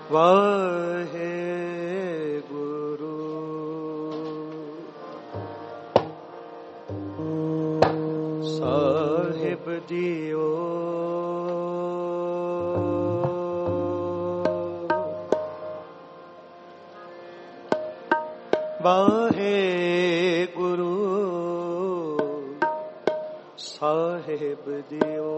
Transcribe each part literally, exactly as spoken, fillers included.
वाहे गुरु साहिब जियो वाहे गुरु साहिब जियो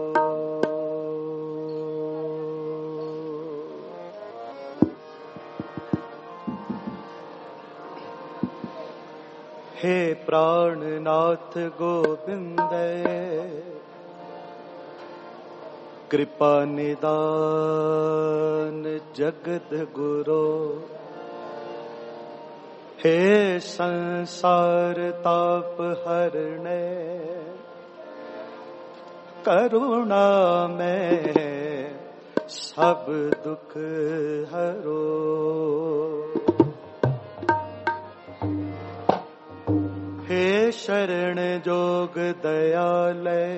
हे प्राणनाथ गोविंद कृपा निदान जगत गुरो हे संसार ताप हरणे करुणा में सब दुख हरो हे शरण जोग दयालय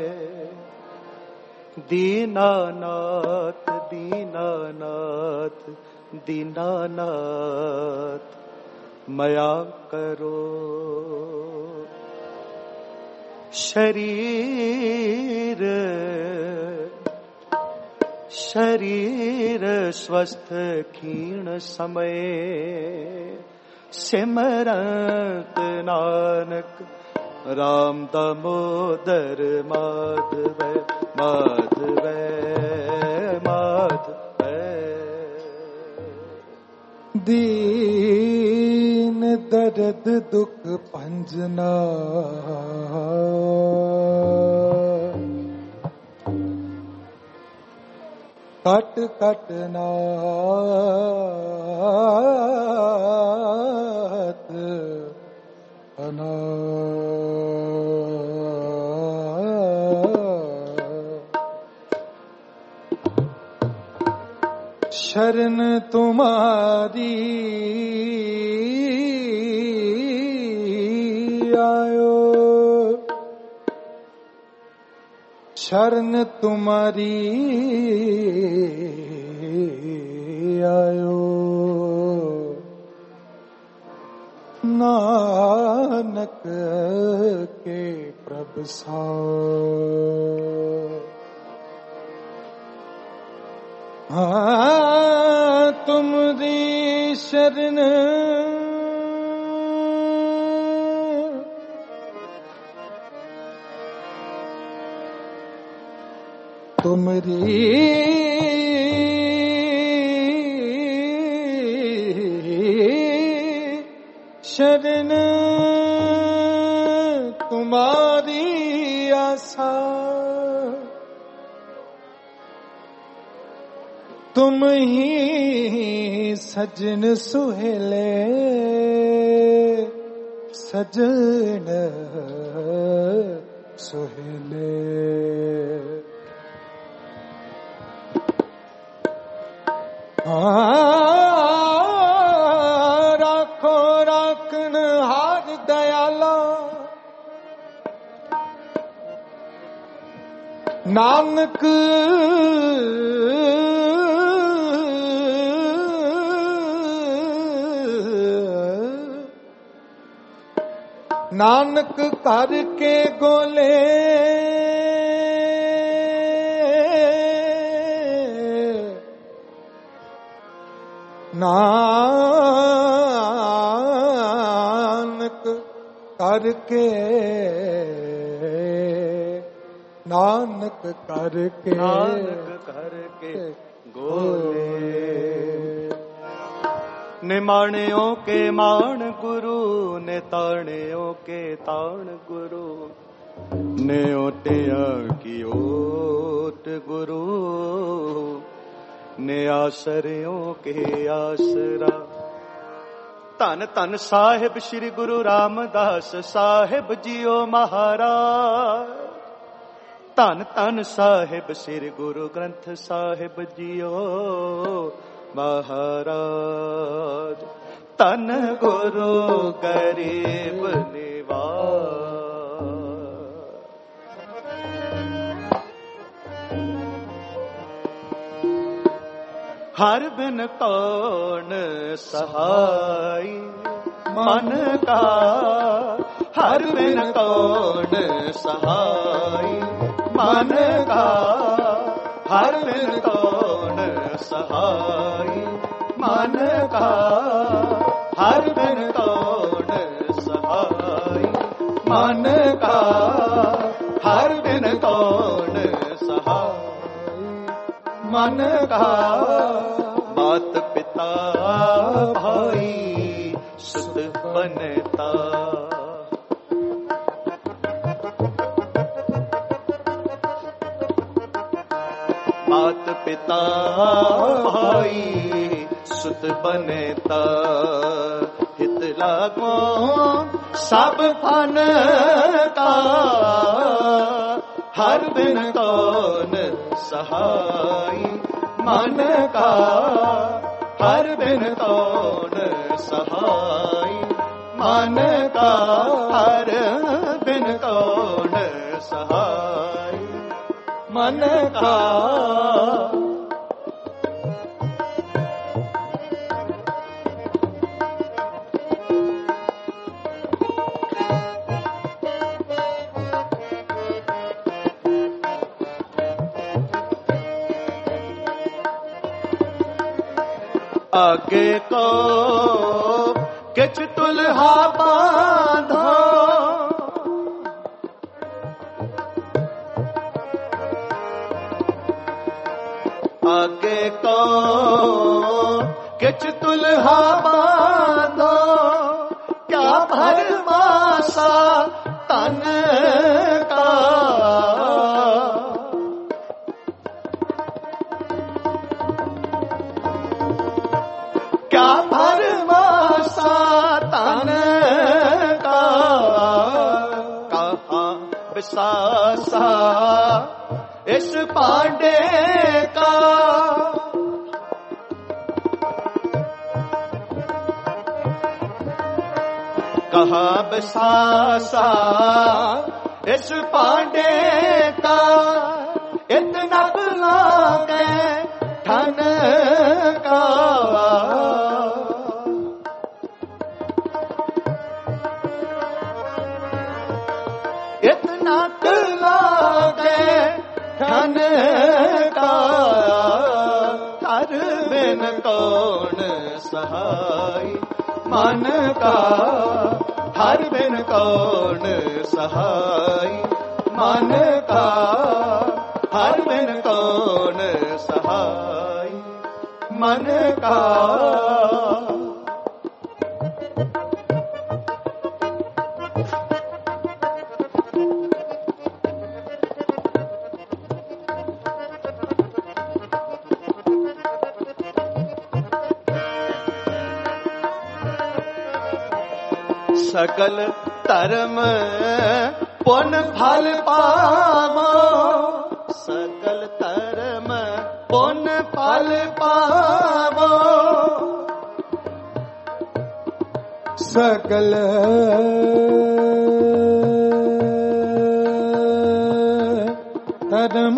दीनानाथ दीनानाथ दीनानाथ मया करो शरीर शरीर स्वस्थ क्षीण समय सिमरत नानक राम दामोदर माधव माधव माधव दीन दर्द दुख पंजना कट कट नाथ अना शरण तुम्हारी आयो शरण तुम्हारी आयो नानक के प्रभ सा हाँ तुमरी शरण तुमरी शरण तुम्हारी आशा तुम ही सजन सुहेले सजन सुहेले राखो राखन हार दयाला नानक नानक करके गोले नानक करके नानक करके नानक करके गोले निमाणियों के मान गुरु ने ताणियों के ताण गुरु ने ओटिया की ओट गुरु ने आसरियों के आसरा धन धन साहिब श्री गुरु रामदास साहिब जियो महाराज धन धन साहिब श्री गुरु ग्रंथ साहिब जियो महाराज तन गुरु गरीब निवास हर बिन कौन सहाय मन का, हर बिन कौन सहाय मन का, हर बिन कौन सहाय मन का, हर बिन कौन सहाय मन का, हर बिन कौन सहाय मन का। मात पिता भाई सुत बनता, मात पिता भाई सुत बनता, हित लागो सब फन का, हर बिन कौन सहाय मन का, हर बिन कौन सहाय मन का, हर बिन कौन सहाय मन का। आगे को किच तुल्हा बांधो, आगे को किच तुल्हा बांधो, क्या भरमासा तन का, क्या भरमासा तन का, कहाँ बिसासा इस पांडे का, कहाँ बिसासा इस पांडे का, इतना बुला के ठन का, इतना लागे ठन का, हर बिन कौन सहाय मन का, हर बिन कौन सहाय मन का, हर बिन कौन सहाय मन का। सकल धर्म पुन फल पावो, सकल धर्म पुन फल पावो, सकल धर्म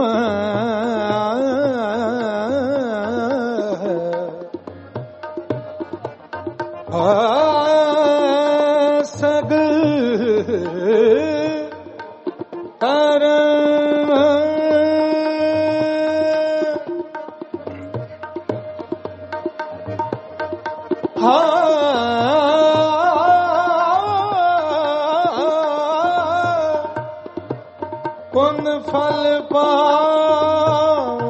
पुन फल पाओ,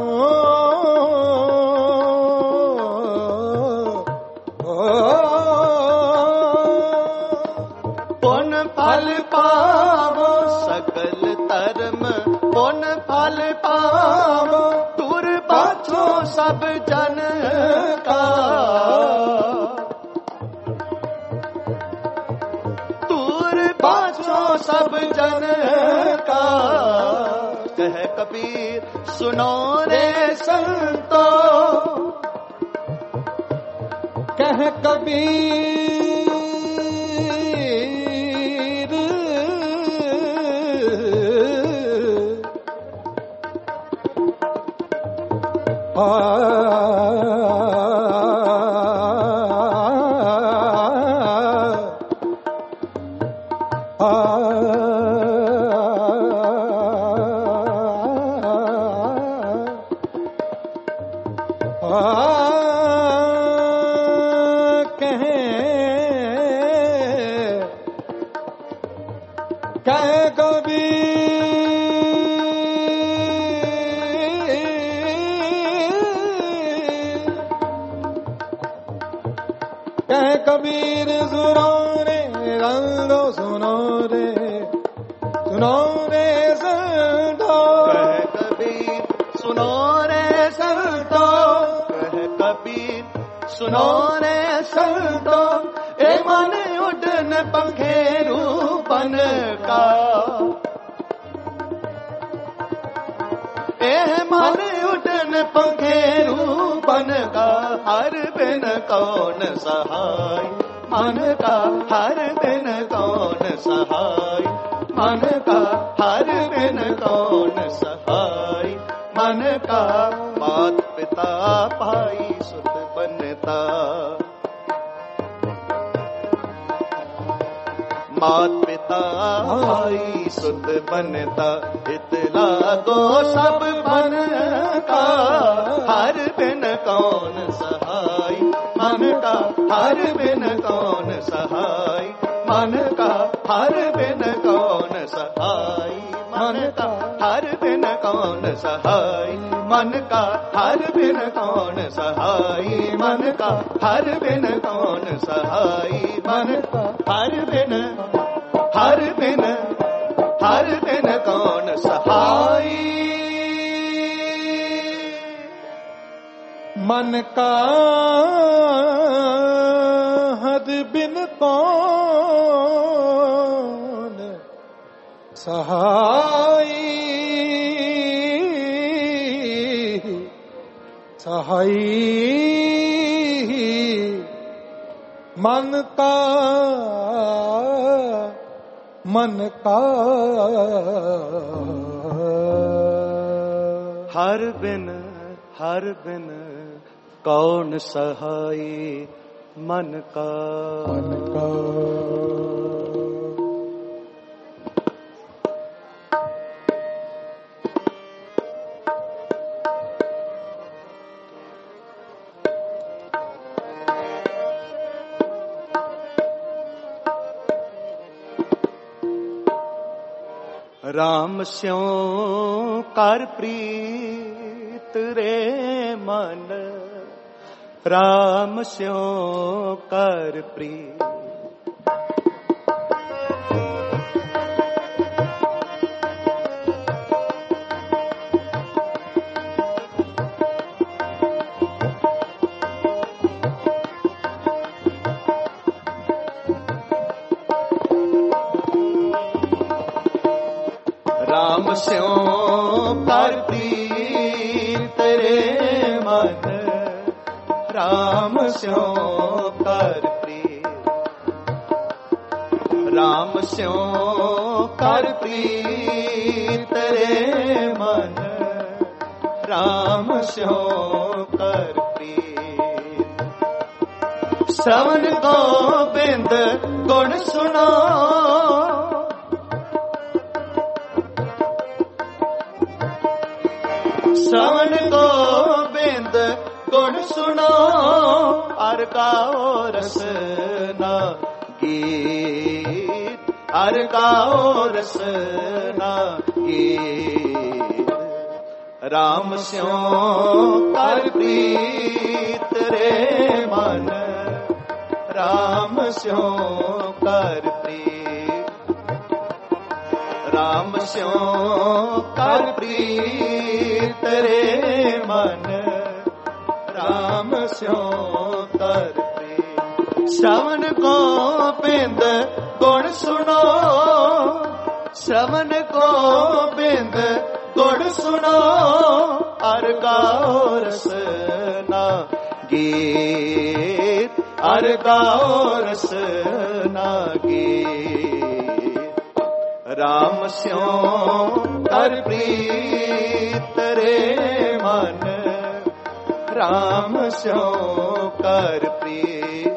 पुन फल पावो, सकल धर्म पुन फल पावो, दूर बाछो सब जन का, दूर बाछो सब जन का। कह कबीर सुनो रे संतो, कह कबीर आ कहे कहे कबीर कहे कबीर सुनो रे रंगो सुनो रे सुनो रे संतो कहे कबीर सुनो रे संतो कहे कबीर सुनो रे संतो ए मन उड़न पंखेरू बन का ए मन उड़न पंखेरू बन का हर बिन कौन सहाय मन का हर बिन कौन सहाय मन का हर बिन कौन सहाय मन का मात पिता भाई सुत बनता मात पिता भाई सुत बनता इतला दो सब बन का हर बिन कौन सहाय मन का हर बिन कौन सहाय मन का हर बिन कौन सहाय मन का हर बिन कौन सहाय मन का हर बिन कौन सहाय मन का हर बिन कौन सहाय मन का हर बिन हर बिन हर बिन कौन सहाय मन का हर बिन कौन सहाय सहाय मन का मन का हर बिन हर बिन कौन सहाय मन का मन का राम स्यों कर प्रीत रे मन राम स्यों कर प्रीत राम स्यों कर प्रीत रे मन राम स्यों कर प्रीत राम स्यों कर प्रीत रे मन राम स्यों कर प्रीत श्रवण को बिंद गुण सुनो श्रवण को बिंद गुण सुनो अर गाओ रसना गीत अर गाओ रसना गीत राम स्यों कर प्रीत रे मन राम स्यों कर प्रीत राम स्यों कर प्रीत रे मन राम स्यों कर प्रीत श्रवण को बिंद गुण सुनो श्रवण को बिंद गुण सुनो अर गाओ रसना गीत अर गाओ रसना गीत राम स्यों कर प्रीत रे मन राम स्यों कर प्रीत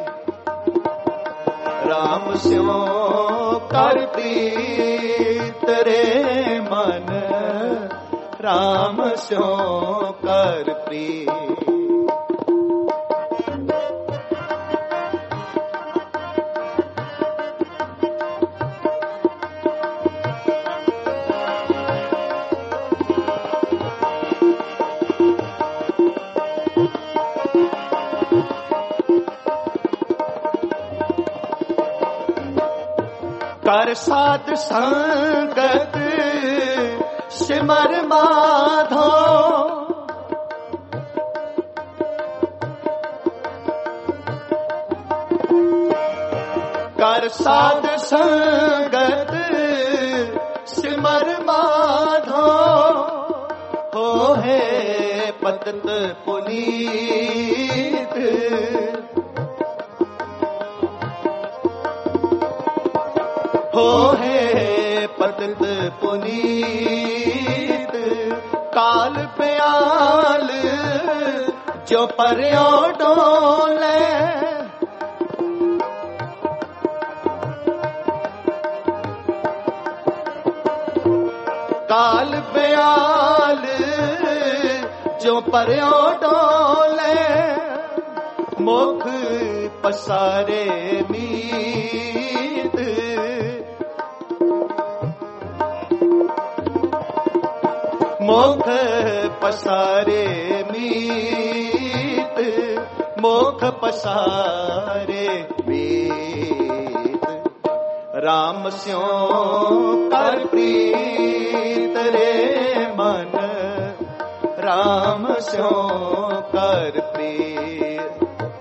राम स्यों कर प्रीत रे मन राम स्यों कर प्रीत कर साध संगत सिमर माधो कर साध संगत सिमर माधो हो है पतित पुनीत हो है पतित पुनीत काल प्याल जो पर्यो डोले काल प्याल जो पर्यो डोले मुख पसारे मीत मुख पसारे मीत मुख पसारे मीत राम स्यों कर प्रीत रे मन राम स्यों कर प्रीत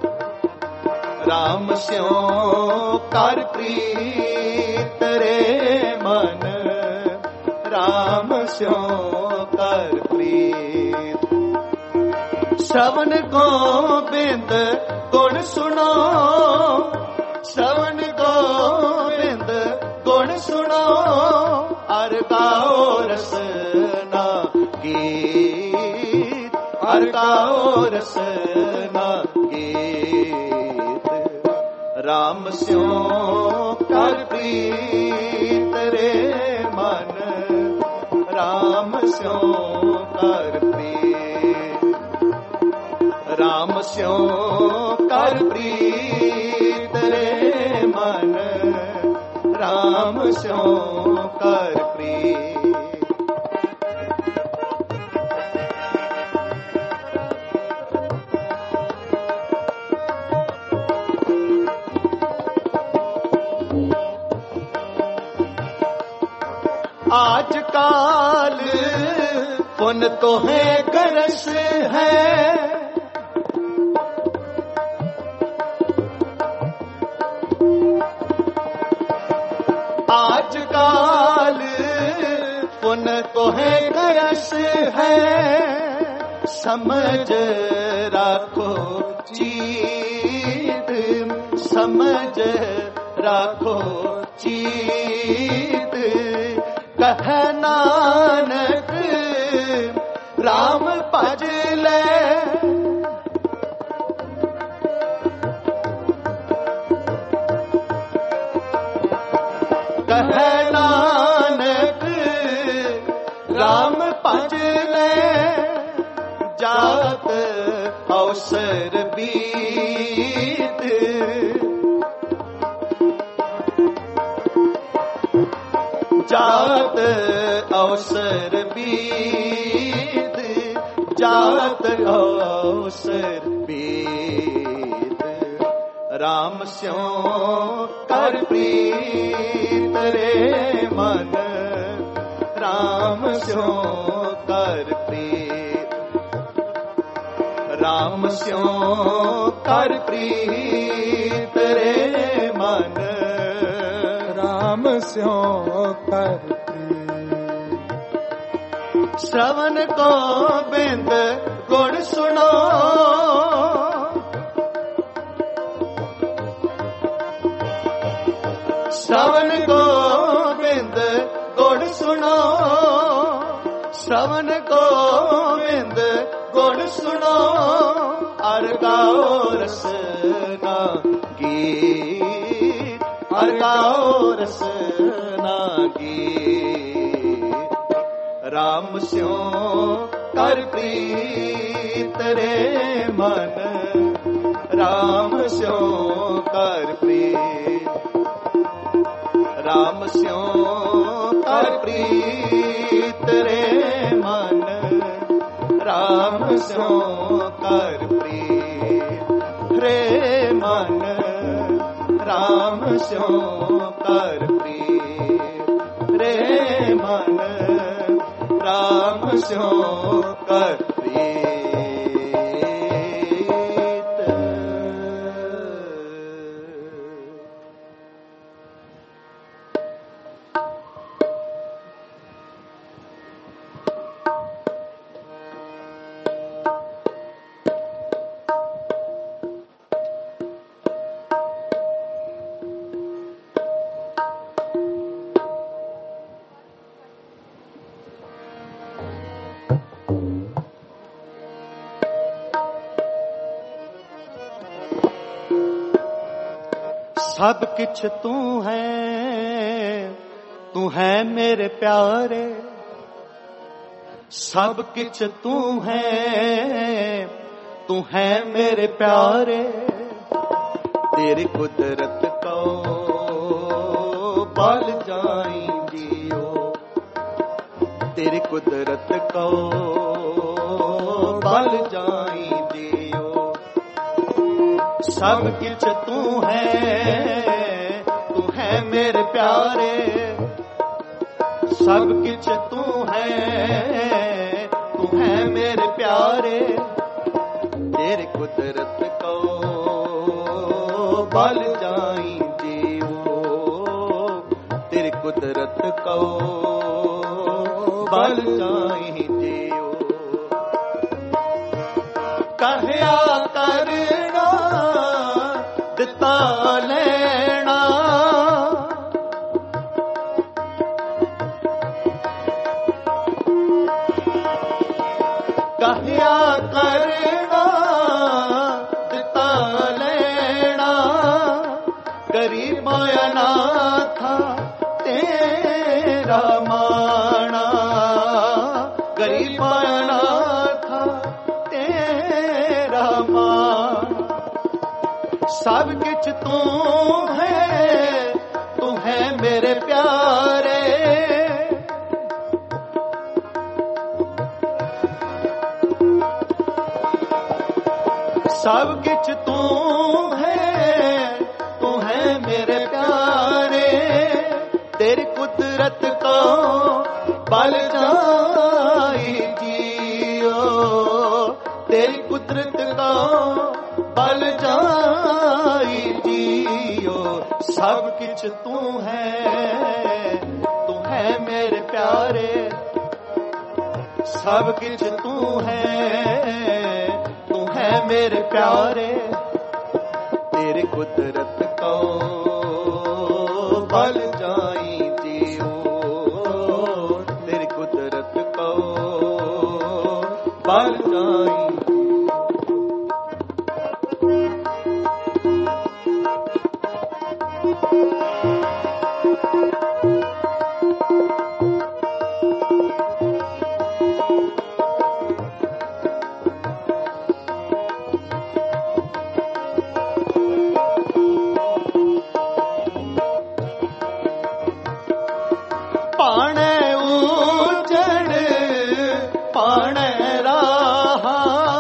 राम स्यों कर प्रीत रे मन राम स्यों कर प्रीत श्रवण गोबिंद गुण सुनो श्रवण गोबिंद गुण सुनो अर गाओ रसना गीत अर गाओ रसना गीत राम स्यों कर प्रीत रे मन राम स्यों कर प्रीत राम स्यों कर प्रीत रे मन राम स्यों कर प्रीत आज काल पुन तो है गरस है आज काल पुन तो है गरस है समझ राखो चीत समझ राखो चीत कह नानक राम भज ले कह नानक राम भज ले जात अवसर बीत जात अवसर बीत जात अवसर बीत राम स्यों कर प्रीत रे मन राम स्यों कर प्रीत राम स्यों कर प्रीत रे मन राम स्यों कर प्रीत श्रवण गोबिंद गुण सुनो श्रवण गोबिंद गुण सुनो श्रवण गोबिंद गुण सुनो अर गाओ रसना गीत अर गाओ रसना गीत राम स्यों कर प्रीत रे मन राम स्यों कर प्रीत राम स्यों कर प्रीत रे मन राम स्यों कर प्रीत रे मन राम स्यों कर प्रीत स्यों कर प्रीत। सब किछ तू है, तू है मेरे प्यारे। सब किछ तू है, तू है मेरे प्यारे। तेरी कुदरत को बल जाई जियो, तेरी कुदरत को बल जाई जियो। सब किछ तू है, तू है मेरे प्यारे। सब किछ तू है, तू है मेरे प्यारे। तेरी कुदरत को बल जाई जियो, तेरी कुदरत को बल जाई जियो। कहया करना दिता लेना, कहया करना दिता लेना। गरीब अनाथा तेरा माना, गरीब अनाथा तेरा माना। सब किछ तू है, तू है मेरे प्यारे। सब किछ तू है, तू है मेरे प्यारे। तेरी कुदरत को बल जाई जियो, तेरी कुदरत को बल जाई जियो। सब किछ तू है, तू है मेरे प्यारे। सब किछ तू है, तू है मेरे प्यारे। तेरी कुदरत को बल जाई जियो, तेरी कुदरत को बल जाई। पाणे उजड़ पाणे राहा,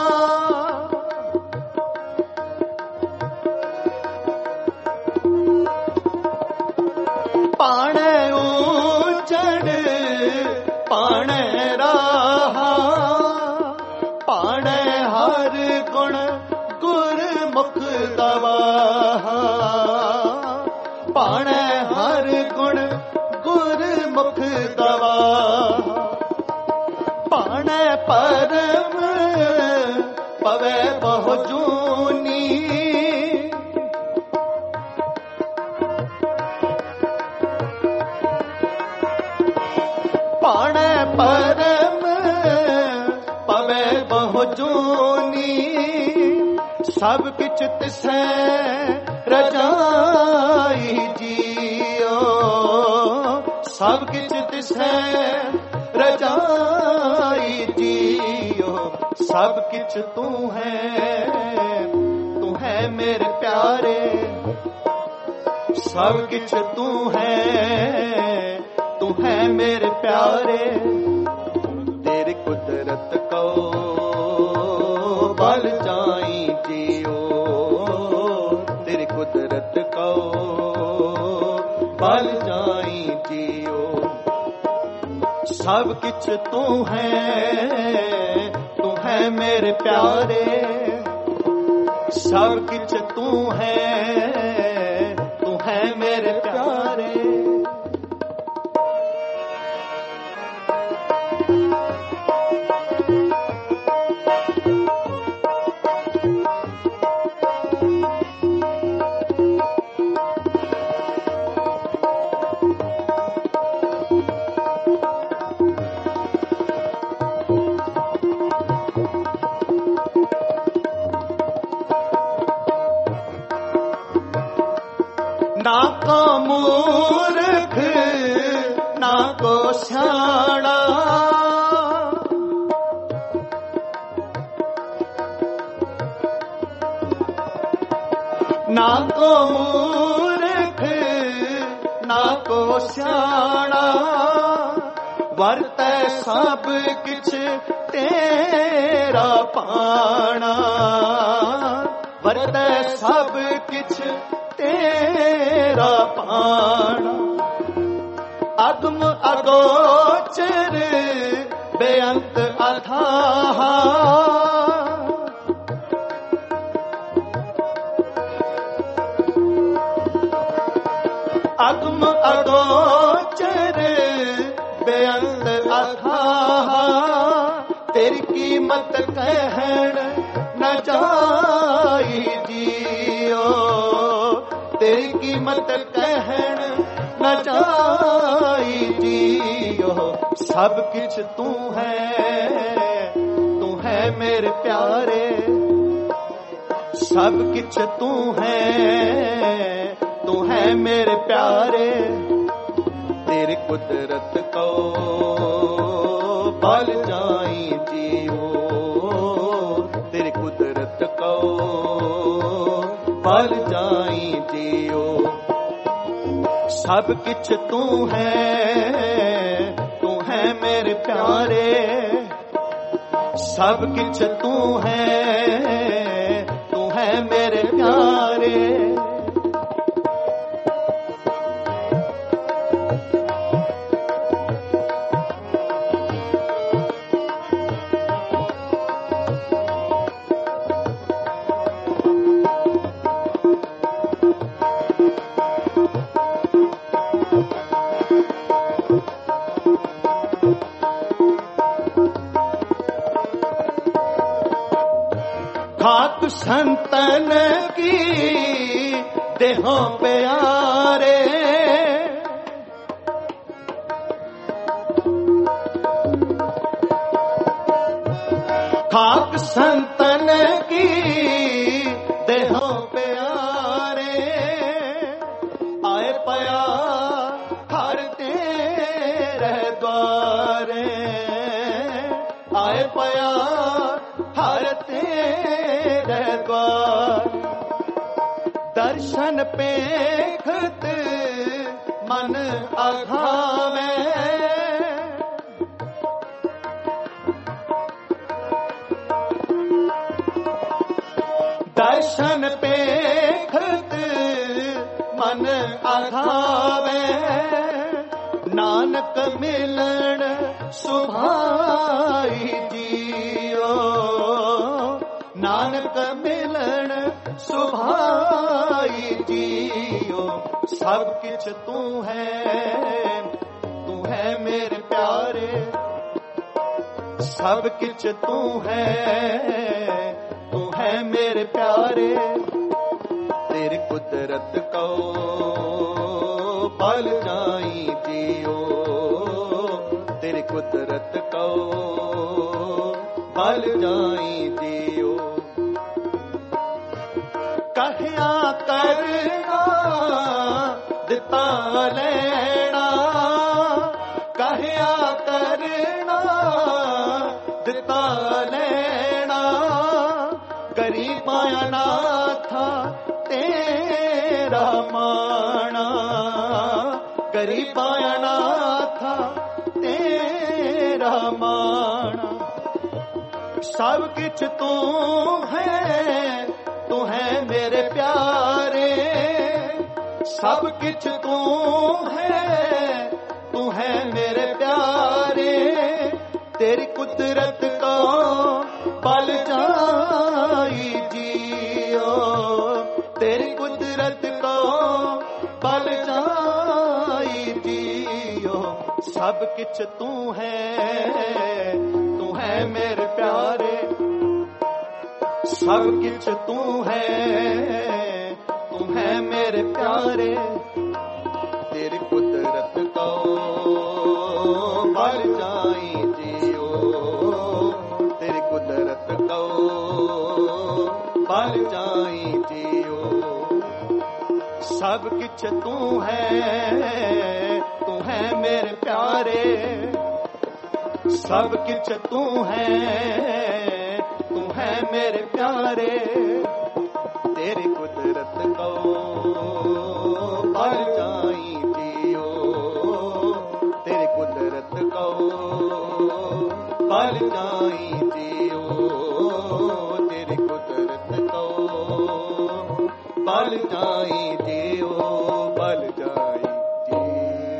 पाणे उजड़ पाणे राहा। पाणे हर गुण गुरमुख गवाहा, पाणे हर गुण गुरमुख गवाहा। पाणे परम पवे बहु जूनी, पाणे परम पवे बहु जूनी। सब किछ तिसै रजाई जियो, सब किछ तिसै रजाई जियो। सब किछ तू है, तू है मेरे प्यारे। सब किछ तू है, तू है मेरे प्यारे। तेरी कुदरत को बल जाई जियो, तेरी कुदरत को बल जाई जियो। सब किछ तू है, तू है मेरे प्यारे। सब किछ तू है, तू है मेरे प्यारे। ना को मूर्ख ना को सियाणा, ना को मूर्ख ना को सियाणा, वरतै सब किछ तेरा पाना। वरतै सब किछ तेरा पाना। अगम अगोचर बेअंत अथाह, अगम अगोचर बेअंत अथाह। तेरी कीमत कहन न जाई जियो, तेरी कीमत कहन न जाई जियो। सब किछ तू है, तू है मेरे प्यारे। सब किछ तू है, तू है मेरे प्यारे। तेरी कुदरत को पल जाई जियो, तेरी कुदरत को पल जाई जियो। सब किछ तू है, तू है मेरे प्यारे। सब किछ तू है, तू है मेरे प्यारे। खाक संतन की देहों प्यारे, खाक संतन की देहों प्यारे। आए पया हर तेरे द्वारे, आए पया हर तेरे द्वार। दर्शन पेखत मन अघावे, दर्शन पेखत मन अघावे। नानक मिलन सुभाई जियो, नानक मिलन सुभाई जियो। सब किछ तू है, तू है मेरे प्यारे। सब किछ तू है, तू है मेरे प्यारे। तेरी कुदरत को पल जाई जियो, तेरी कुदरत को पल जाई जियो। कहया करना दिता लेना, कहया करना दिता लेना। गरीबां ना था तेरा माना, गरीबां ना था तेरा माना। सब किछ तू है, तू है मेरे प्यारे। सब किछ तू है, तू है मेरे प्यारे। कुदरत को पल जाई जियो, तेरी कुदरत को पल जाई जियो। सब किछ तू है, तू है मेरे प्यारे, सब किछ तू है, तू है मेरे प्यारे। तेरी कुदरत को पल जाई जियो, तेरी कुदरत को पल जाई जियो। सब किछ तू है, तू है मेरे प्यारे, सब किछ तू है, तू है मेरे प्यारे। तेरी कुदरत को पल जाई जियो, तेरी कुदरत को पल जाई जियो, तेरी कुदरत को पल जाई जियो, पल जाई जियो।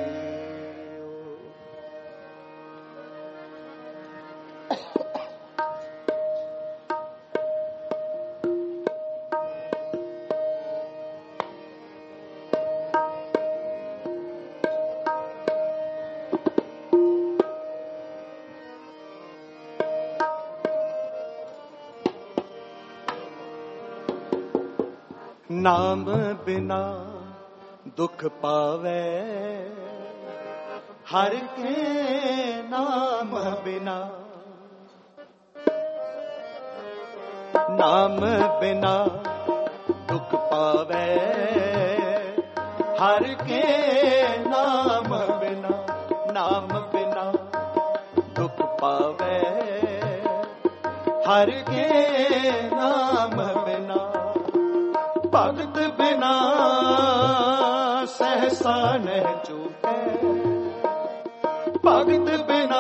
नाम बिना दुख पावे, हर के नाम बिना, नाम बिना दुख पावे, हर के नाम बिना, नाम बिना दुख पावे, हर के नाम बिना। भगत बिना सहसा न चूके, भगत बिना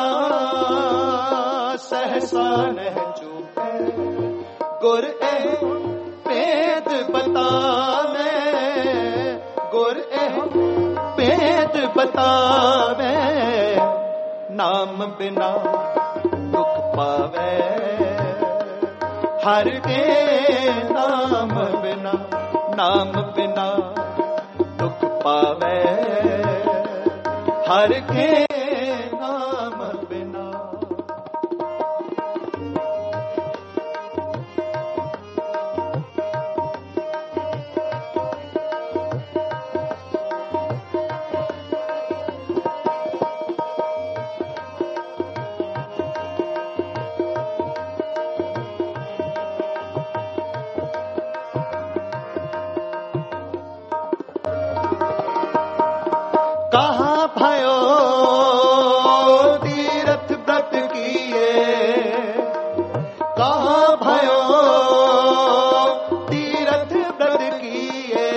सहसा न चूके। गुर ए भेद बतावे, गुर ए भेद बतावे। नाम बिना दुख पावे, हर के नाम बिना, नाम बिना दुख पावे, हर के नाम बिना। कहाँ भयो तीरथ व्रत किए, कहाँ भयो तीरथ व्रत किए।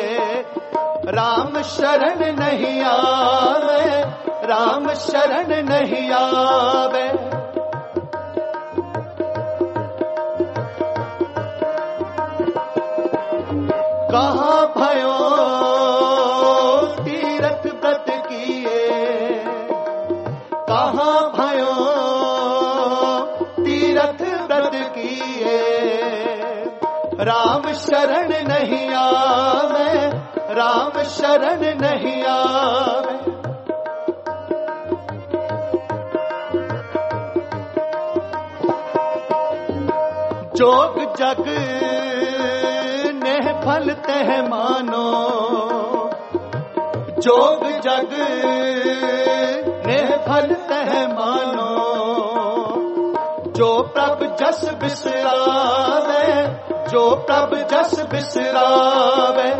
राम शरण नहीं आवे, राम शरण नहीं आवे। कहाँ भयो तीरथ व्रत किए, कहाँ भयो तीरथ व्रत किए। राम शरण नहीं आवे, राम शरण नहीं आवे। जोग जग ने फल तह मानो, जोग जग ने फल तह मानो। जो प्रभ जस बिसरावे, जो प्रभ जस बिसरावे।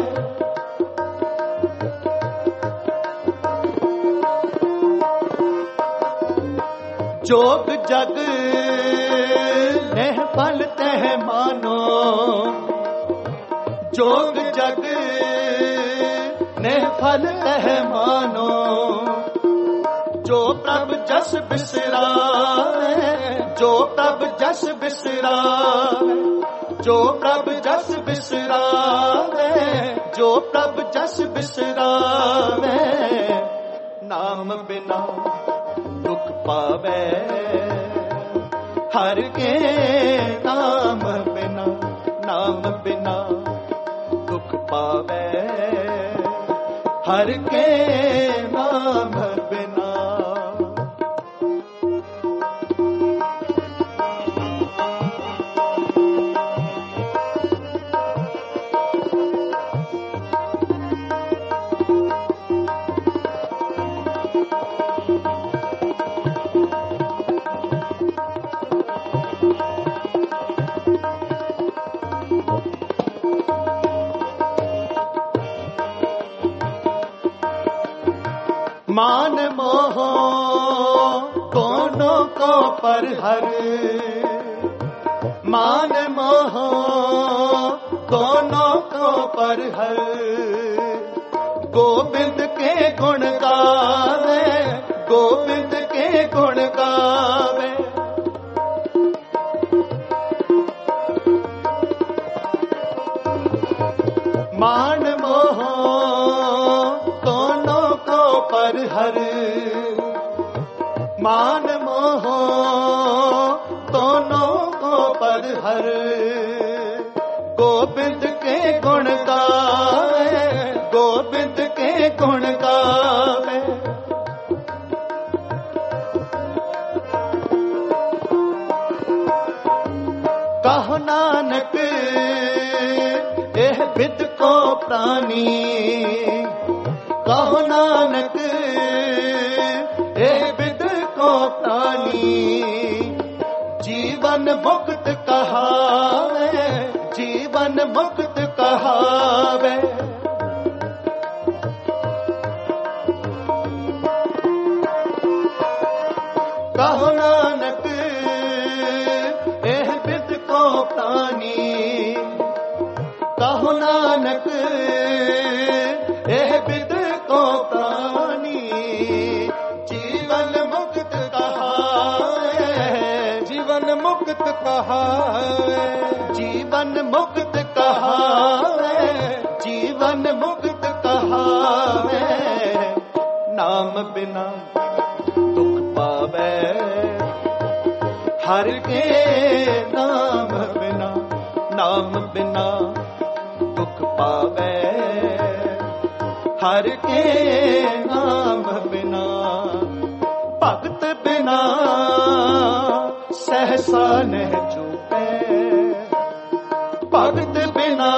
जोग जग ने फल तह मानो, जोग जग ने फल तह मानो। जो प्रभ जस बिसरावे, जो प्रभ जस बिसरावे। जो प्रभ जस बिसरावे, जो प्रभ जस बिसरावे। नाम बिना दुख पावे, हर के नाम बिना, नाम बिना दुख पावे, हर के नाम बिना। मान मोह दोनों को पर हर, मान मोह दोनों को पर हर, गोविंद के गुण गावे, गोविंद के गुण गावे। मान मोह दोनों को पर हर, मान मोह दोनों को पर हर, गोविंद के गुण गावे, गोविंद के गुण गावे। कहो नानक एह बिद को प्राणी, कहो नानक एह बिद को प्राणी, जीवन मुक्त कहावे, जीवन मुक्त कहावे। कहो नानक एह बिद को प्राणी, कहो नानक एह बिद को प्राणी, जीवन मुक्त कहावे, जीवन मुक्त कहावे, जीवन मुक्त कहावे, जीवन मुक्त कहावे। नाम बिना दुख पावे, हर के नाम बिना, नाम बिना दुख पावे, हर के नाम बिना। भगत बिना सहसा न चूके, भगत बिना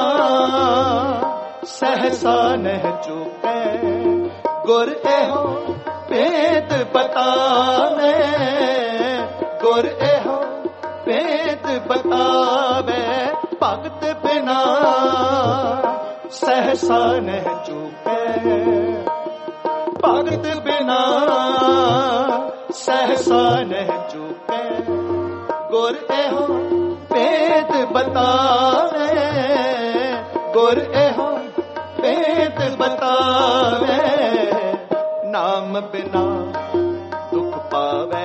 सहसा न चूके, गुर एहो भेद बतावे, गुर एहो भेद बतावे। भगत बिना सहसा न चूके, भगत बिना सहसा न चूके, गुर एहो भेद बतावे, गुर एहो भेद बतावे। नाम बिना दुख पावे,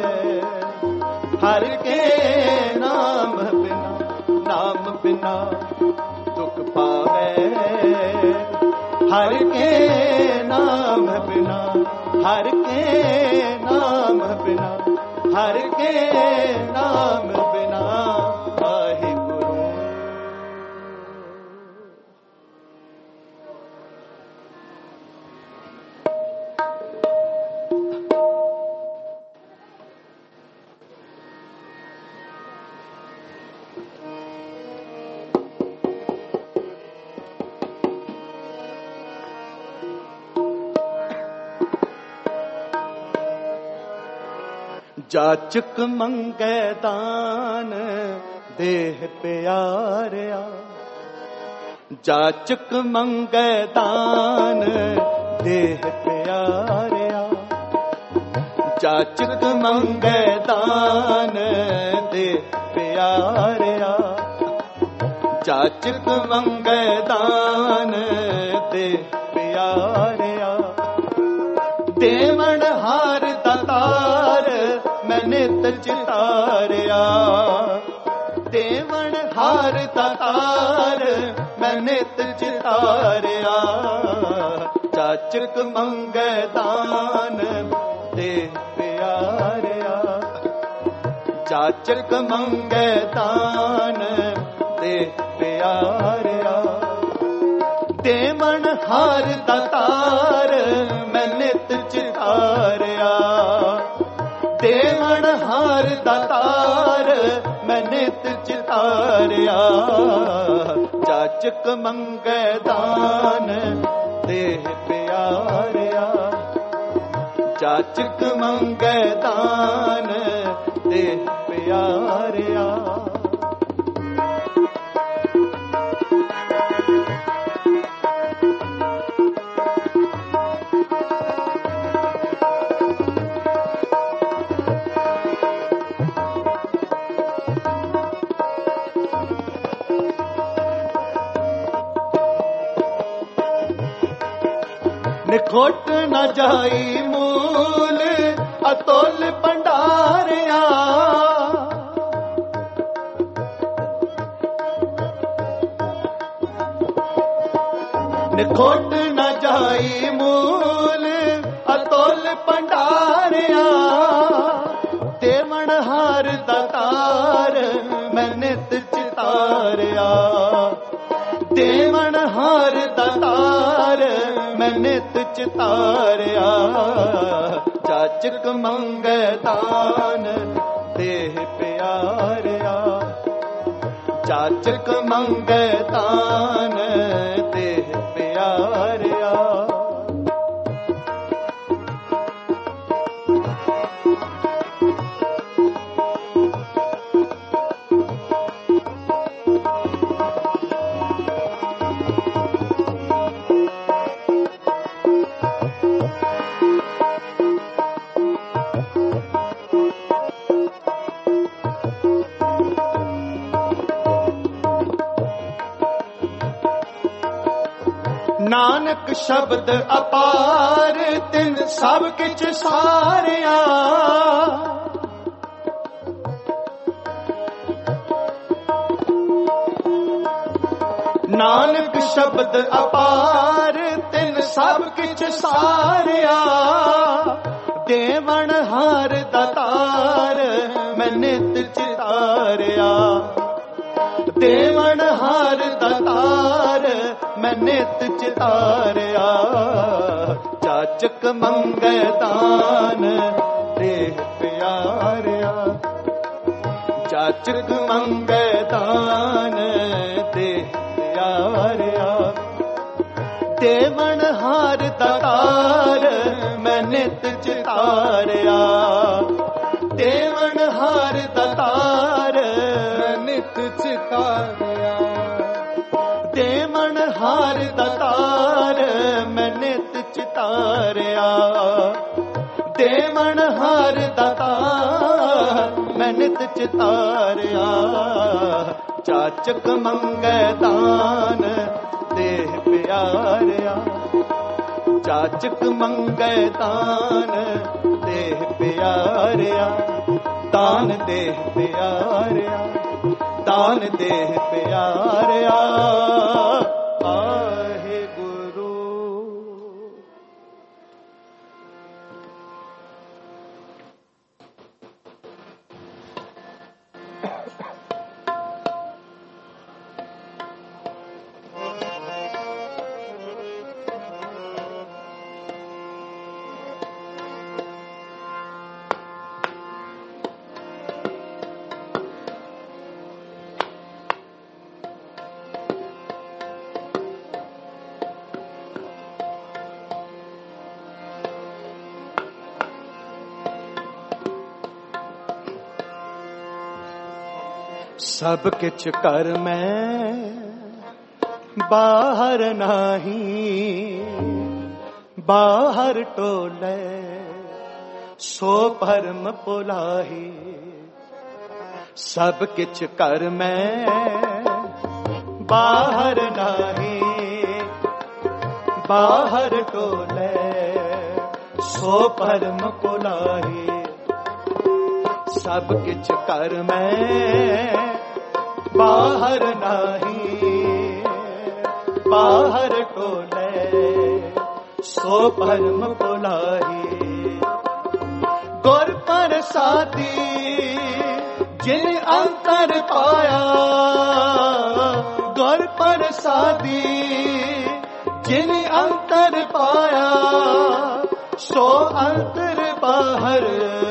हर के नाम बिना, नाम बिना दुख पावे, हर के नाम बिना, हर के नाम बिना, हर के नाम बिना। वाहिगुरु। जाचक मंगे दान देह प्यारिया, जाचक मंगे दान देह प्यारिया, जाचक मंगे दान देह प्यारिया, जाचक मंगे दान देह प्यारिया। देवण हार दातार मैं नित चितारिया, देवण हार दातार मैं नित चितारिया। जाचक मंगे दान दे प्यारिया, ਚਾਚਕ ਮੰਗੇ ਦਾਨ ਦੇ ਪਿਆਰਿਆ, ਦੇਵਨ ਹਾਰ ਦਾਤਾਰ ਮੈਂ ਨਿਤ ਚਿਤਾਰਿਆ, ਦੇਵਨ ਹਾਰ ਦਾਤਾਰ ਮੈਂ ਨਿਤ ਚਿਤਾਰਿਆ, ਚਾਚਕ ਮੰਗੇ ਦਾਨ ਦੇ ਪਿਆਰਿਆ, ਚਾਚਕ ਮੰਗੇ ਦਾਨ ਦੇ ਪਿਆਰਿਆ। ਨਿਖੋਟ ਨਾ ਜਾਈ ਮੂਲ ਅਤੁਲ ਭੰਡਾਰਿਆ, ਨਿਖੋਟ ਨਾ ਜਾਈ ਮੂਲ ਅਤੁਲ ਭੰਡਾਰਿਆ, ਦੇਵਨ ਹਾਰ ਦਾਤਾਰ ਮੈਂ ਨਿਤ ਚਿਤਾਰਿਆ, ਦੇਵਨ ਹਾਰ ਦਾਤਾਰ ਮੈਂ ਨਿਤ ਚਿਤਾਰਿਆ, ਚਾਚਕ ਮੰਗੇ ਦਾਨ ਦੇਹ ਪਿਆਰਿਆ, ਚਾਚਕ ਮੰਗੇ ਦਾਨ ਦੇਹ ਪਿਆਰਿਆ। ਨਾਨਕ ਸ਼ਬਦ ਅਪਾਰ ਤਿਨ ਸਭ ਕਿਛ ਸਾਰਿਆ, ਨਾਨਕ ਸ਼ਬਦ ਅਪਾਰ ਤਿਨ ਸਭ ਕਿਛ ਸਾਰਿਆ, ਦੇਵਨ ਹਾਰ ਦਾਤਾਰ ਮੈਂ ਨਿਤ ਚਿਤਾਰਿਆ, ਦੇਵਨ ਹਾਰ ਦਾਤਾਰ ਮੈਂ ਨਿਤ ਚਿਤਾਰਿਆ, ਚਾਚਕ ਮੰਗੇ ਦਾਨ ਦੇਹ ਪਿਆਰਿਆ, ਚਾਚਕ ਮੰਗੇ ਦਾਨ ਦੇਹ ਪਿਆਰਿਆ, ਦੇਵਨ ਹਾਰ ਦਾਤਾਰ ਮੈਂ ਨਿਤ ਚਿਤਾਰਿਆ, ਦੇਵਨ ਹਾਰ ਦਾਤਾਰ ਮੈਂ ਨਿਤ ਚਿਤਾਰਿਆ, ਦੇਵਨ ਹਾਰ ਦਾਤਾਰ ਮੈਂ ਨਿਤ ਚਿਤਾਰਿਆ, ਦੇਵਨ ਹਾਰ ਦਾਤਾਰ ਮੈਂ ਨਿਤ ਚਿਤਾਰਿਆ, ਚਾਚਕ ਮੰਗੇ ਦਾਨ ਦੇਹ ਪਿਆਰਿਆ, ਚਾਚਕ ਮੰਗੇ ਦਾਨ ਦੇਹ ਪਿਆਰਿਆ, ਦਾਨ ਦੇਹ ਪਿਆਰਿਆ, ਦਾਨ ਦੇਹ ਪਿਆਰਿਆ, ਵਾਹਿਗੁਰੂ। ਸਭ ਕਿਛ ਕਰ ਮੈਂ ਬਾਹਰ ਨਹੀਂ, ਬਾਹਰ ਟੋਲੇ ਸੋ ਭਰਮ ਭੁਲਾਹੀ, ਸਭ ਕਿਛ ਕਰ ਮੈਂ ਬਾਹਰ ਨਹੀਂ, ਬਾਹਰ ਟੋਲੇ ਸੋ ਭਰਮ ਭੁਲਾਹੀ, ਸਭ ਕਿਛ ਕਰ ਮੈਂ ਬਾਹਰ ਨਹੀਂ, ਬਾਹਰ ਟੋਲੇ ਸੋ ਭਰਮ ਭੁਲਾਹੀ, ਗੁਰ ਪ੍ਰਸਾਦੀ जिन अंतर पाया गुर प्रसादी, जिन अंतर पाया सो अंतर बाहर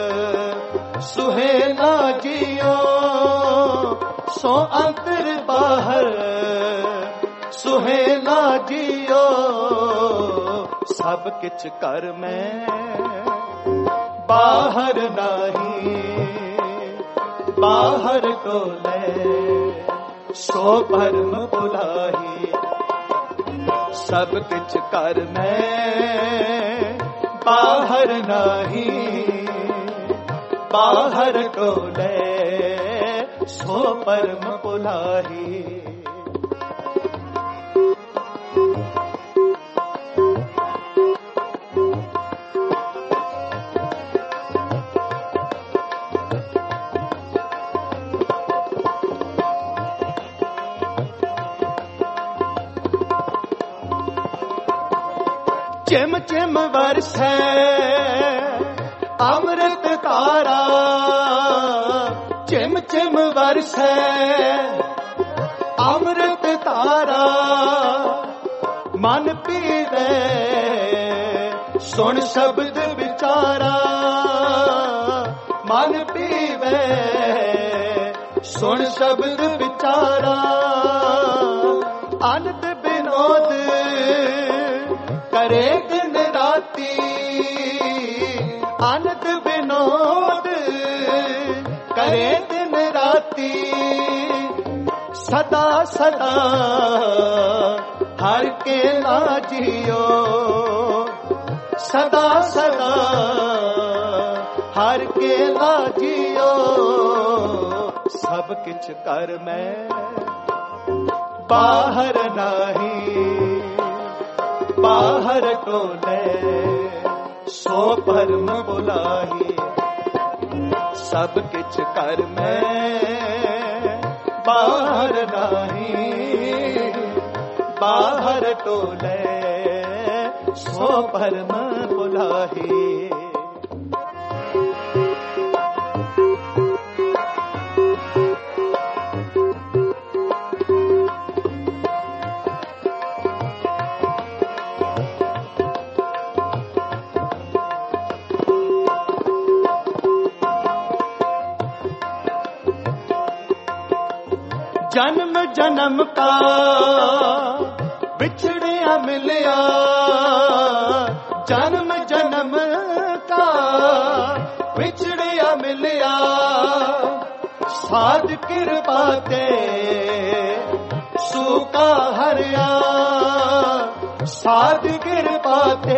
सुहेला जियो, सो अंतर बाहर सुहेला जियो। सब किछ कर मैं बाहर नहीं, बाहर टोले सो भरम बुलाही। सब किछ कर मैं बाहर नहीं, बाहर टोले सो परम बुलाही। चिम चिम बरसै अमृत धारा, चिम चिम बरसै अमृत धारा। मन पीवे सुन शब्द विचारा, मन पीवे सुन शब्द विचारा। आनंद विनोद करे दिन राती, आनंद विनोद करे दिन राती। सदा सदा हर के लाजियो, सदा सदा हर के लाजियो। सब किछ कर मैं बाहर नहीं, बाहर टोले सो परम बुलाही। सब किछ कर मैं बाहर नहीं, बाहर टोले सो परम बुलाही। जन्म जन्म का बिछड़िया मिलिया, जन्म जन्म का बिछड़िया मिलिया। साध कृपा ते सूका हरिया, साध कृपा ते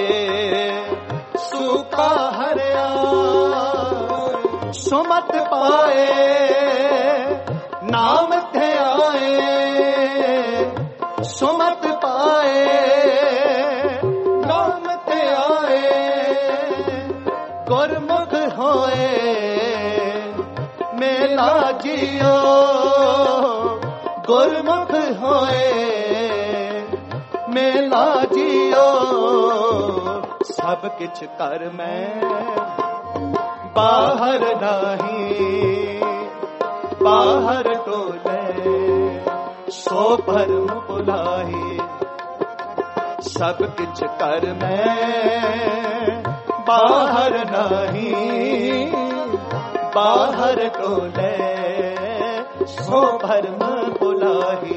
सूका हरिया। सुमत पाए नाम थे आए, सुमत पाए नाम थे आए। गुरमुख होए मेला जियो, गुरमुख होए मेला जियो। सब किछ कर मैं बाहर नहीं, बाहर टोले सो भरम बुलाही। सब किछ कर मैं बाहर नहीं, बाहर टोले सो भरम बुलाही।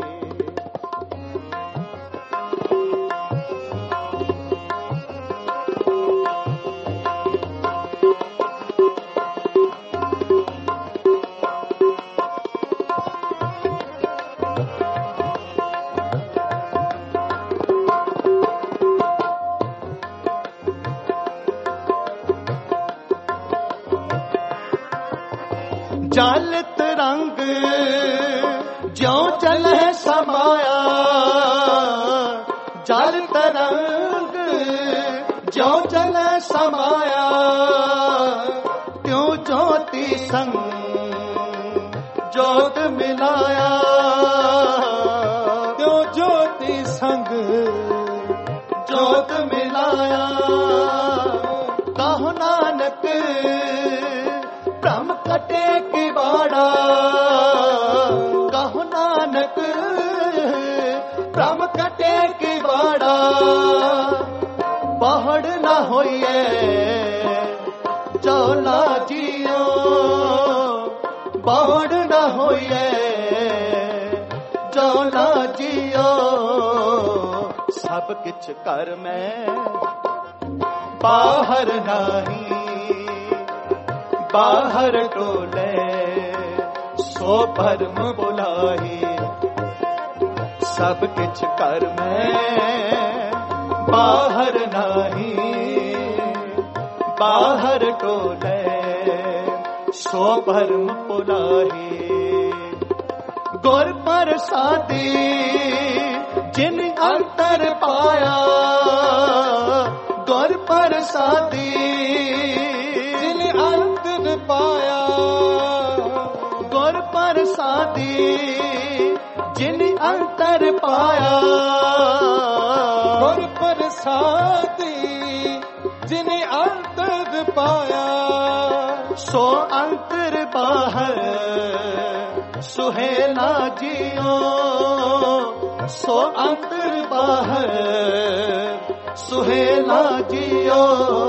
जल तरंग ज्यों चले समाया, जल तरंग ज्यों चले समाया। त्यों ज्योति संग जोत मिलाया, त्यों ज्योति संग जोत मिलाया। कहो नानक भ्रम कटे कि पाइए जो ना जियो सब किछ कर मैं बाहर नाही बाहर टोले सो भरम बुलाही सब किछ कर मैं बाहर नाही बाहर टोले सो भरम बुलाही गुर प्रसादी जिन अंतर पाया गुर प्रसादी जिन अंतर पाया गुर प्रसादी जिन अंतर पाया गुर प्रसादी जिन अंतर पाया सो अंतर बाहर सुहेला जियो सो अंतर बाहर सुहेला जियो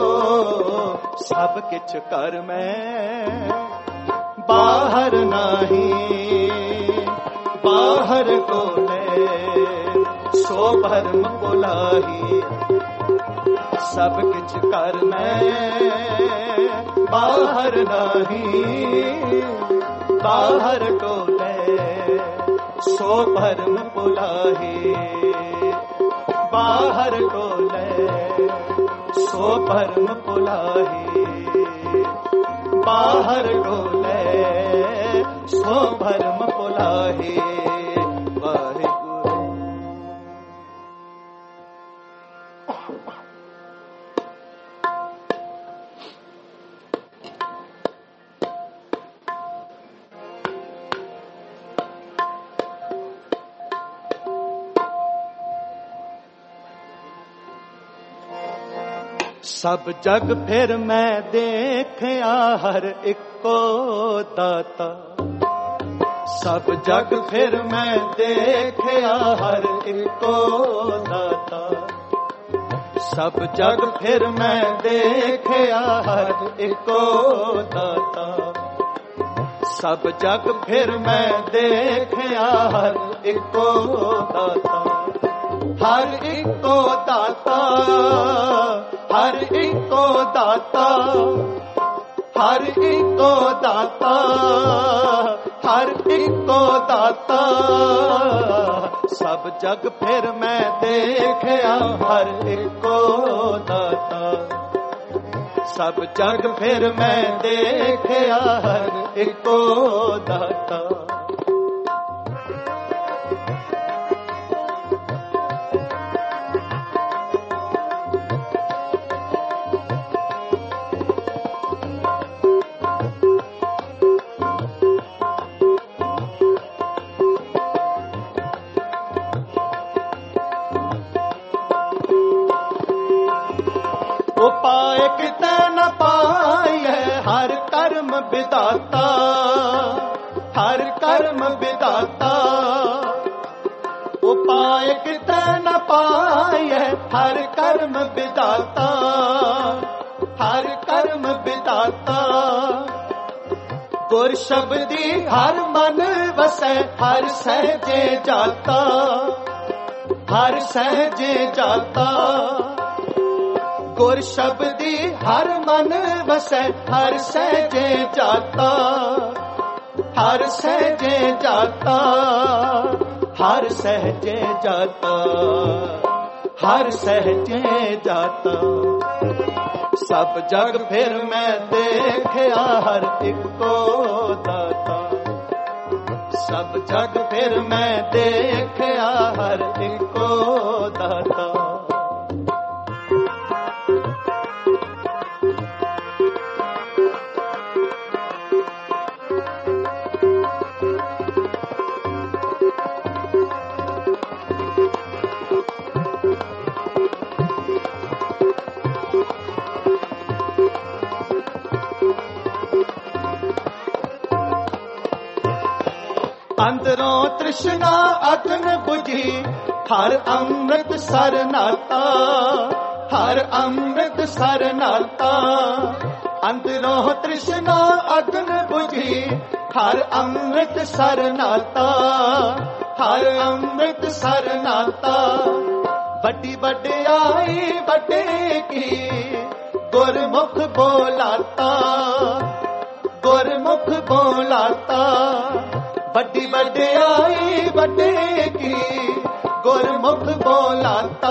सब किछ कर मैं बाहर नाही बाहर टोले सो भरम बुलाही सब किछ कर मैं बाहर नाही बाहर टोले सो भरम बुलाही बाहर टोले सो भरम बुलाही बाहर टोले सो भरम बुलाही वाहिगुरु। सब जग फिर मैं देखया हर इको दाता सब जग फिर मैं देखया हर इको दाता सब जग फिर मैं देखया हर इको दाता सब जग फिर मैं देखया हर इको दाता हर इको दाता हर इको दाता हर इको दाता हर इको दाता सब जग फिर मैं देखया हर इको दाता सब जग फिर मैं देखया हर इको दाता उपाय किते न पाए हर कर्म विदाता हर कर्म विदाता उपाय किते न पाए हर कर्म विदाता हर कर्म विदाता गुर शब्दी हर मन वसै हर सहजे जाता हर सहजे जाता गुर शब्दी हर मन वसै हर सहजे जाता हर सहजे जाता हर सहजे जाता हर सहजे जाता सब जग फिर मैं देखया हर इको दाता सब जग फिर मैं देखया हर इको दाता अंदरों तृष्णा अग्न बुझी हर अमृत सर नाता हर अमृत सर नाता ਅੰਦਰੋਂ ਤ੍ਰਿਸ਼ਨਾ ਅਗਨ ਬੁਝੀ, ਹਰ ਅੰਮ੍ਰਿਤ ਸਰ ਨਾਤਾ, ਹਰ ਅੰਮ੍ਰਿਤ ਸਰ ਨਾਤਾ। ਵੱਡੀ ਵਡਿਆਈ ਵੱਡੇ ਕੀ, ਗੁਰਮੁਖ ਬੋਲਾਤਾ, ਗੁਰਮੁਖ ਬੋਲਾਤਾ। ਵੱਡੀ ਵਡਿਆਈ ਵੱਡੇ ਕੀ, ਗੁਰਮੁਖ ਬੋਲਾਤਾ,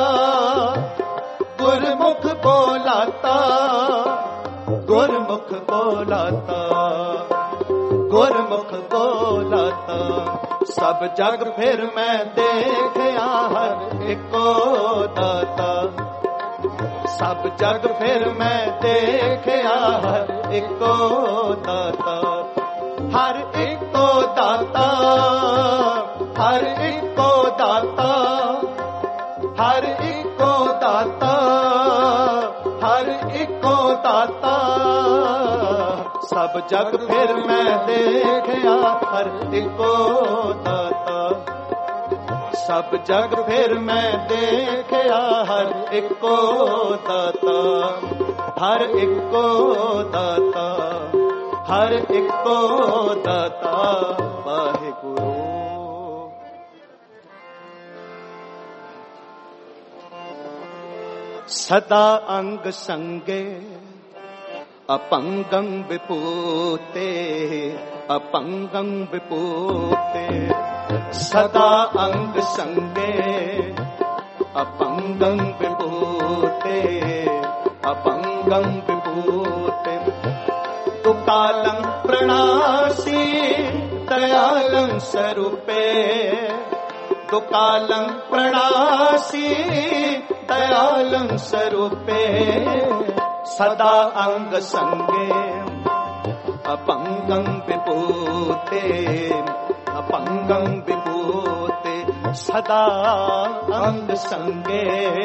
ਗੁਰਮੁਖ ਬੋਲਾਤਾ, ਗੁਰਮੁਖ ਬੋਲਾਤਾ, ਗੁਰਮੁਖ ਬੋਲਾਤਾ। ਸਭ ਜਗ ਫਿਰ ਮੈਂ ਦੇਖਿਆ ਹਰ ਇੱਕੋ ਦਾਤਾ, ਸਭ ਜਗ ਫਿਰ ਮੈਂ ਦੇਖਿਆ ਹਰ ਇੱਕੋ ਦਾਤਾ, ਹਰ ਇੱਕੋ ਦਾਤਾ, ਹਰ ਇੱਕੋ ਦਾਤਾ, ਹਰ ਇੱਕੋ ਦਾਤਾ, ਹਰ ਇੱਕੋ ਦਾਤਾ। ਸਭ ਜਗ ਫਿਰ ਮੈਂ ਦੇਖਿਆ ਹਰ ਇੱਕੋ ਦਾਤਾ, ਸਭ ਜਗ ਫਿਰ ਮੈਂ ਦੇਖਿਆ ਹਰ ਇੱਕੋ ਦਾਤਾ, ਹਰ ਇੱਕੋ ਦਾਤਾ, ਹਰ ਇੱਕੋ ਦਾਤਾ। ਵਾਹਿਗੁਰੂ। ਸਦਾ ਅੰਗ ਸੰਗੇ ਅਪੰਗੰ ਵਿਪੂਤੇ, ਅਪੰਗੰ ਵਿਪੂਤੇ। ਸਦਾ ਅੰਗ ਸੰਗੇ ਅਪੰਗੰ ਵਿਪੂਤੇ, ਅਪੰਗੰ ਵਿਪੂਤੇ। ਦੁਕਾਲੰ ਪ੍ਰਣਾਸੀ ਦਇਆਲੰ ਸਰੂਪੇ, ਦੁਕਾਲੰ ਪ੍ਰਣਾਸੀ ਦਇਆਲੰ ਸਰੂਪੇ। ਸਦਾ ਅੰਗ ਸੰਗੇ ਅਪੰਗੰ ਵਿਪੂਤੇ, ਅਪੰਗੰ ਵਿਪੂਤੇ। ਸਦਾ ਅੰਗ ਸੰਗੇ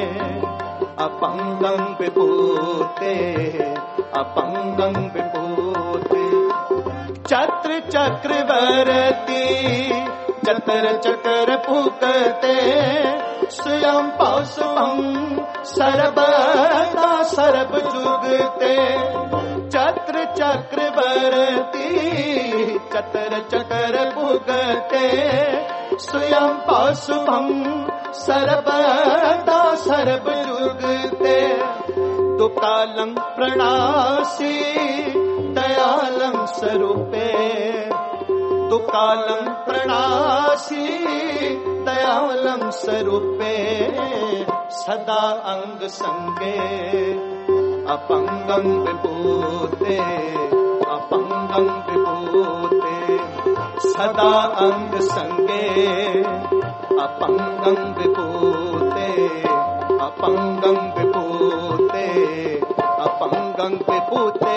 ਅਪੰਗੰ ਵਿਪੂਤੇ, ਅਪੰਗੰ ਵਿਪੂਤੇ। ਚਤੁਰ ਚਕਰਵਰਤੀ ਚਤਰ ਚਕਰ ਭੁਗਤੇ, स्वयं पासवं सर्वदा सर्व जुगते। चत्र चक्रवर्ती चतर चकर भुगते, स्वयं पासवं सर्वदा सर्व जुगते। दुकालं प्रणासी दयालं स्वरूपे, दुकालं प्रणासी दयालं स्वरूपे। सदा अंग संगे अपंगं विभूते, अपंगं विभूते। सदा अंग संगे अपंगं विभूते, अपंगं विभूते, अपंगं विभूते।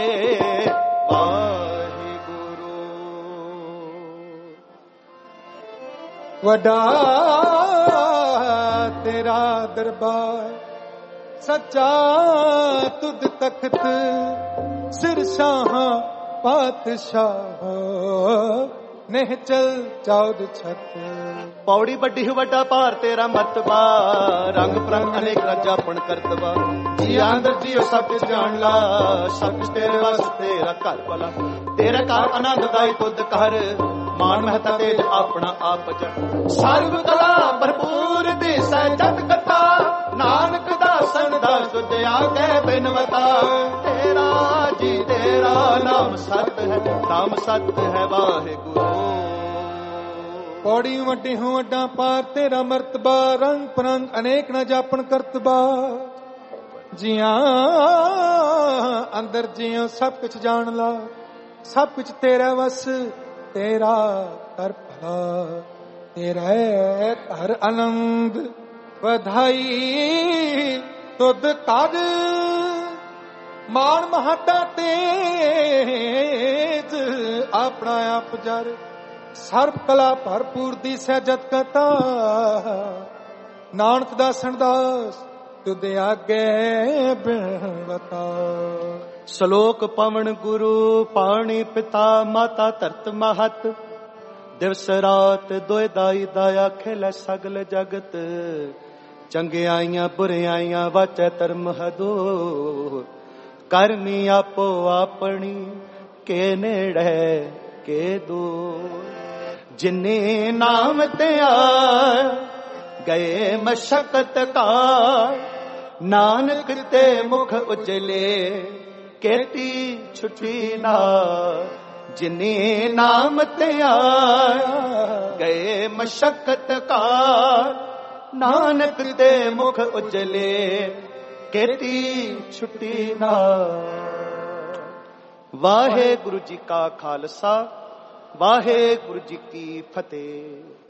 वडा तेरा दरबार सच्चा तुद तख्त, सिर शाह पातशाह निहचल चौद छत। पौड़ी बड़ी वड्डा पार तेरा मतबा, रंग परंग अनेक राजा पण करतवा। जी अंदर जियो सब कुछ जान ला, सब कुछ तेरे वास्ते तेरा घर भला। तेरा घर आनंददाई तुद कर, मान महता तेज अपना आप जन। सर्व कला भरपूर दिसै जत कथा, नानक दासन दा सुधिया कै बिनवता। तेरा जी तेरा नाम सत है, नाम सत है वाहिगुरू। पौड़ी वड्डी हूँ वड्डा पार तेरा मर्तबा, रंग परंग अनेक न जापन करतबा। जिया अंदर जियो सब कुछ जान ला, सब कुछ तेरा वस तेरा कर भला। तेरा हर आनंद बधाई तुद कर, मान महाटा तेज अपना आप जर। सर्व कला भरपूर दी सहजत कथा, नानक दासन दास तुद आगे बिनवता। श्लोक पवन गुरु पाणी पिता माता धरत महत। दिवस रात दोए दाई दाया खेल सगल जगत। चंगियाइयां बुरियाइयां वाचै धर्म हदो, ਕਰਨੀ ਆਪੋ ਆਪਣੀ ਕੇ ਨੇੜੇ ਕੇ ਦੂਰ। ਜਿਨੇ ਨਾਮ ਤੇ ਆ ਗਏ ਮਸ਼ਕਤ ਕਾ, ਨਾਨਕ ਤੇ ਮੁਖ ਉਜਲੇ ਕੇਤੀ ਛੁਟੀ ਨਾ। ਜਿਨੇ ਨਾਮ ਤੇ ਆ ਗਏ ਮਸ਼ਕਤ ਕਾ, ਨਾਨਕ ਤੇ ਮੁਖ ਉਜਲੇ ਕੇਤੀ ਛੁਟੀ ਨਾ। ਵਾਹਿਗੁਰੂ ਜੀ ਕਾ ਖਾਲਸਾ, ਵਾਹਿਗੁਰੂ ਜੀ ਕੀ ਫਤਿਹ।